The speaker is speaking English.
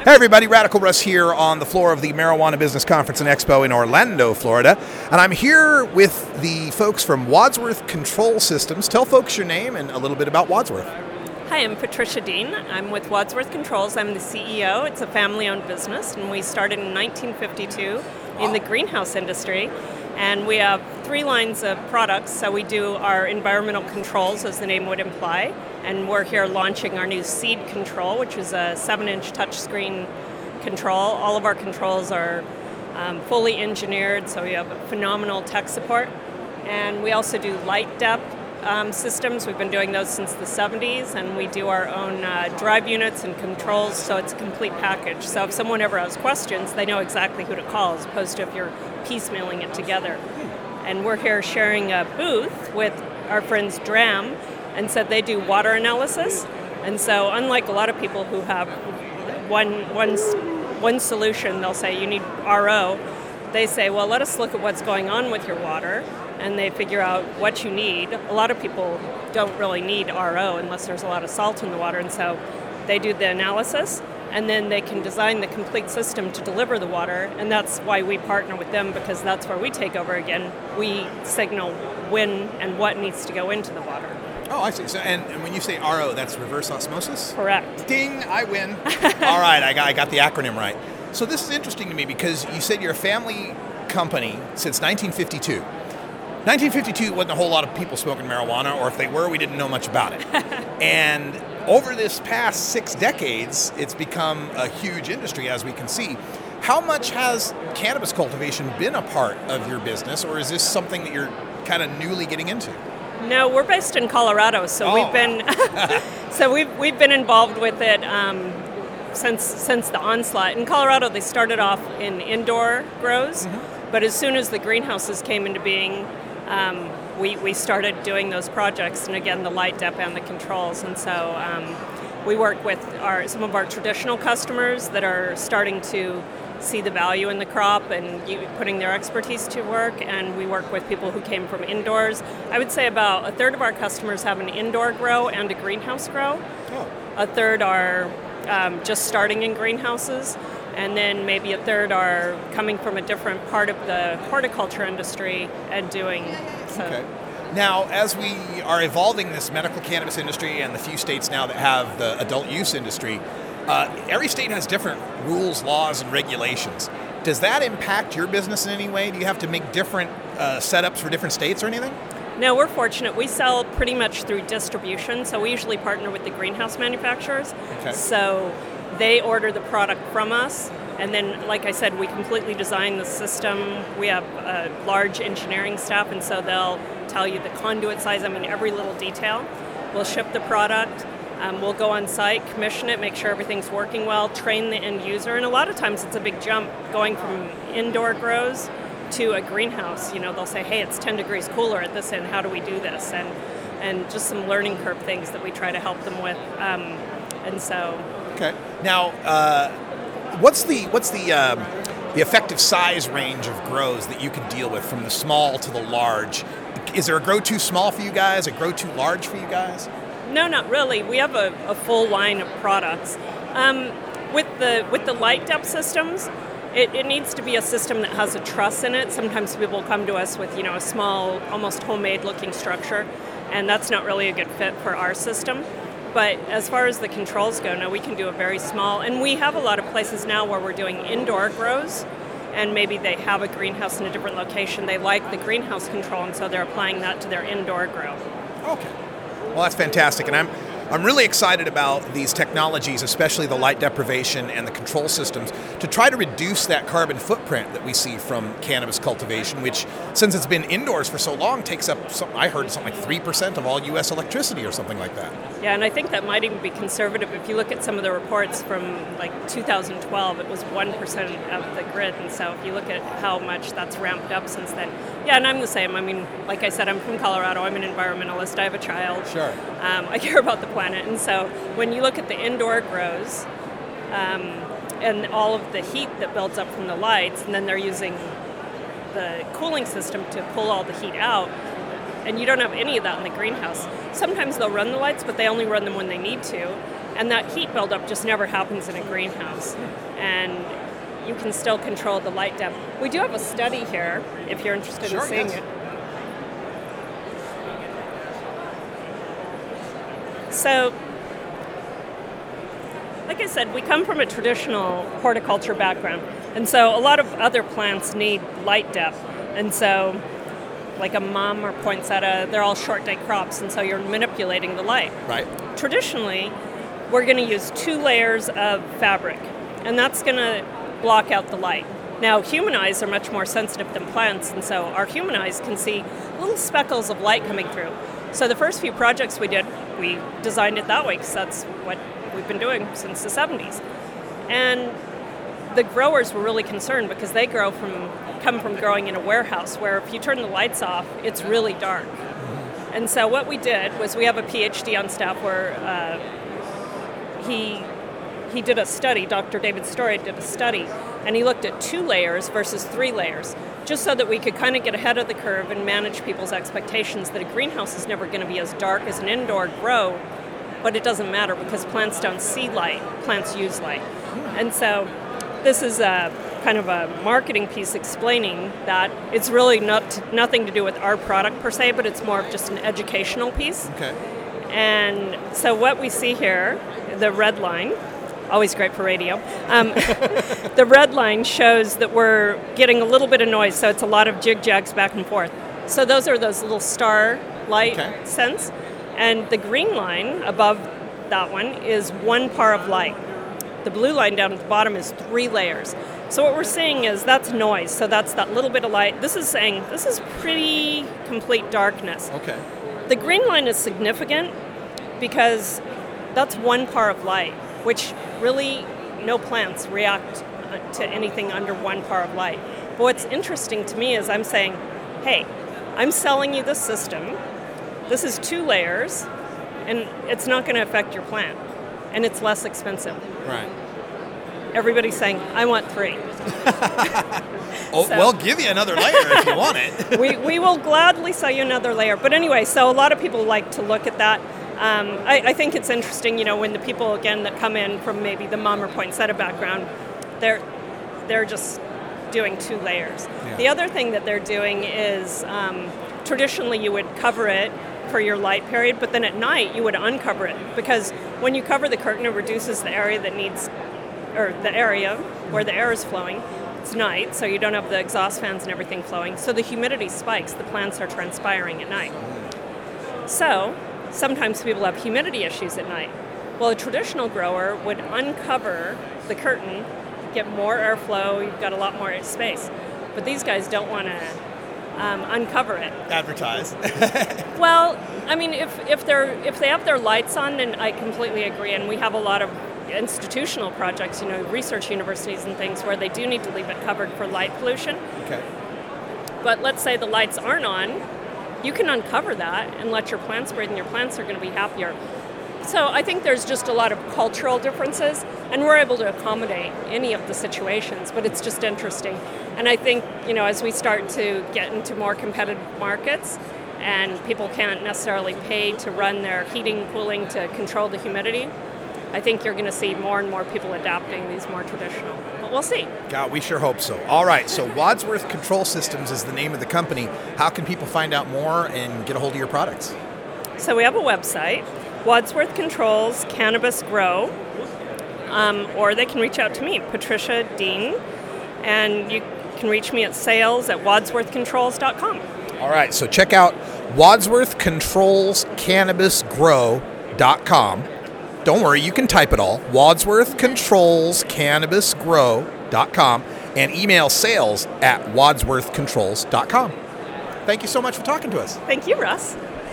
Hey everybody, Radical Russ here on the floor of the Marijuana Business Conference and Expo in Orlando, Florida. And I'm here with the folks from Wadsworth Control Systems. Tell folks your name and a little bit about Wadsworth. Hi, I'm Patricia Dean. I'm with Wadsworth Controls. I'm the CEO. It's a family-owned business, and we started in 1952 in the greenhouse industry. And we have 3 lines of products. So we do our environmental controls, as the name would imply, and we're here launching our new Seed Control, which is a 7-inch touchscreen control. All of our controls are fully engineered, so we have phenomenal tech support. And we also do light depth systems. We've been doing those since the 70s, and we do our own drive units and controls, so it's a complete package. So if someone ever has questions, they know exactly who to call, as opposed to if you're piecemealing it together. And we're here sharing a booth with our friends DRAM, and said they do water analysis. And so unlike a lot of people who have one solution, they'll say you need RO, they say, well, let us look at what's going on with your water, and they figure out what you need. A lot of people don't really need RO unless there's a lot of salt in the water, and so they do the analysis, and then they can design the complete system to deliver the water, and that's why we partner with them, because that's where we take over again. We signal when and what needs to go into the water. Oh, I see. So, and when you say RO, that's reverse osmosis? Correct. Ding, I win. All right, I got the acronym right. So this is interesting to me because you said you're a family company since 1952. 1952 wasn't a whole lot of people smoking marijuana, or if they were, we didn't know much about it. And over this past 6 decades, it's become a huge industry, as we can see. How much has cannabis cultivation been a part of your business, or is this something that you're kind of newly getting into? No, we're based in Colorado, so we've been involved with it since the onslaught. In Colorado, they started off in indoor grows, but as soon as the greenhouses came into being, we started doing those projects, and again, the light dep and the controls. And so we work with some of our traditional customers that are starting to see the value in the crop and putting their expertise to work, and we work with people who came from indoors. I would say about a third of our customers have an indoor grow and a greenhouse grow. Oh. A third are just starting in greenhouses, and then maybe a third are coming from a different part of the horticulture industry and doing so. Okay. Now, as we are evolving this medical cannabis industry and the few states now that have the adult use industry, every state has different rules, laws, and regulations. Does that impact your business in any way? Do you have to make different setups for different states or anything? No, we're fortunate. We sell pretty much through distribution, so we usually partner with the greenhouse manufacturers. Okay. So they order the product from us, and then, like I said, we completely design the system. We have a large engineering staff, and so they'll tell you the conduit size, every little detail. We'll ship the product. We'll go on site, commission it, make sure everything's working well, train the end user, and a lot of times it's a big jump going from indoor grows to a greenhouse. They'll say, hey, it's 10 degrees cooler at this end, how do we do this? And just some learning curve things that we try to help them with. And so... Okay. Now, what's the effective size range of grows that you can deal with, from the small to the large? Is there a grow too small for you guys, a grow too large for you guys? No, not really. We have a full line of products. With the light depth systems, it needs to be a system that has a truss in it. Sometimes people come to us with a small, almost homemade looking structure, and that's not really a good fit for our system. But as far as the controls go, no, we can do a very small, and we have a lot of places now where we're doing indoor grows, and maybe they have a greenhouse in a different location. They like the greenhouse control, and so they're applying that to their indoor grow. Okay. Well, that's fantastic, and I'm really excited about these technologies, especially the light deprivation and the control systems, to try to reduce that carbon footprint that we see from cannabis cultivation, which, since it's been indoors for so long, takes up, I heard, something like 3% of all U.S. electricity or something like that. Yeah, and I think that might even be conservative. If you look at some of the reports from 2012, it was 1% of the grid, and so if you look at how much that's ramped up since then. Yeah, and I'm the same. Like I said, I'm from Colorado. I'm an environmentalist. I have a child. Sure. I care about the planet, and so when you look at the indoor grows and all of the heat that builds up from the lights, and then they're using the cooling system to pull all the heat out, and you don't have any of that in the greenhouse. Sometimes they'll run the lights, but they only run them when they need to. And that heat buildup just never happens in a greenhouse. And you can still control the light depth. We do have a study here, if you're interested in seeing it. So, like I said, we come from a traditional horticulture background. And so a lot of other plants need light depth. And so, like a mum or poinsettia, they're all short day crops, and so you're manipulating the light. Right. Traditionally, we're going to use 2 layers of fabric, and that's going to block out the light. Now, human eyes are much more sensitive than plants, and so our human eyes can see little speckles of light coming through. So the first few projects we did, we designed it that way because that's what we've been doing since the 70s. And the growers were really concerned because they come from growing in a warehouse where if you turn the lights off, it's really dark. And so what we did was we have a PhD on staff where he did a study, Dr. David Story did a study, and he looked at 2 layers versus 3 layers, just so that we could kind of get ahead of the curve and manage people's expectations that a greenhouse is never going to be as dark as an indoor grow, but it doesn't matter because plants don't see light, plants use light. And so this is a kind of a marketing piece explaining that it's really nothing to do with our product per se, but it's more of just an educational piece. Okay. And so what we see here, the red line, always great for radio, the red line shows that we're getting a little bit of noise, so it's a lot of jig-jags back and forth. So those are those little star light scents. And the green line above that one is 1 par of light. The blue line down at the bottom is 3 layers. So what we're seeing is that's noise, so that's that little bit of light. This is saying this is pretty complete darkness. Okay. The green line is significant because that's 1 par of light, which really no plants react to anything under 1 par of light. But what's interesting to me is I'm saying, hey, I'm selling you this system. This is 2 layers, and it's not going to affect your plant, and it's less expensive. Right. Everybody's saying, I want 3. We'll give you another layer if you want it. we will gladly sell you another layer. But anyway, so a lot of people like to look at that. I think it's interesting, when the people, again, that come in from maybe the mum or poinsettia background, they're just doing 2 layers. Yeah. The other thing that they're doing is traditionally you would cover it for your light period, but then at night you would uncover it because when you cover the curtain, it reduces the area the area where the air is flowing. It's night, so you don't have the exhaust fans and everything flowing, so the humidity spikes. The plants are transpiring at night. So sometimes people have humidity issues at night. Well, a traditional grower would uncover the curtain, get more airflow, you've got a lot more space. But these guys don't want to uncover it. Advertise. Well, I mean, if they have their lights on, and I completely agree, and we have a lot of institutional projects, research universities and things where they do need to leave it covered for light pollution. Okay. But let's say the lights aren't on, you can uncover that and let your plants breathe, and your plants are going to be happier. So I think there's just a lot of cultural differences, and we're able to accommodate any of the situations, but it's just interesting. And I think, as we start to get into more competitive markets and people can't necessarily pay to run their heating, cooling to control the humidity, I think you're going to see more and more people adapting these more traditional. But we'll see. God, we sure hope so. All right, so Wadsworth Control Systems is the name of the company. How can people find out more and get a hold of your products? So we have a website, Wadsworth Controls Cannabis Grow, or they can reach out to me, Patricia Dean, and you can reach me at sales@wadsworthcontrols.com. All right, so check out wadsworthcontrolscannabisgrow.com. Don't worry, you can type it all, wadsworthcontrolscannabisgrow.com, and email sales@wadsworthcontrols.com. Thank you so much for talking to us. Thank you, Russ.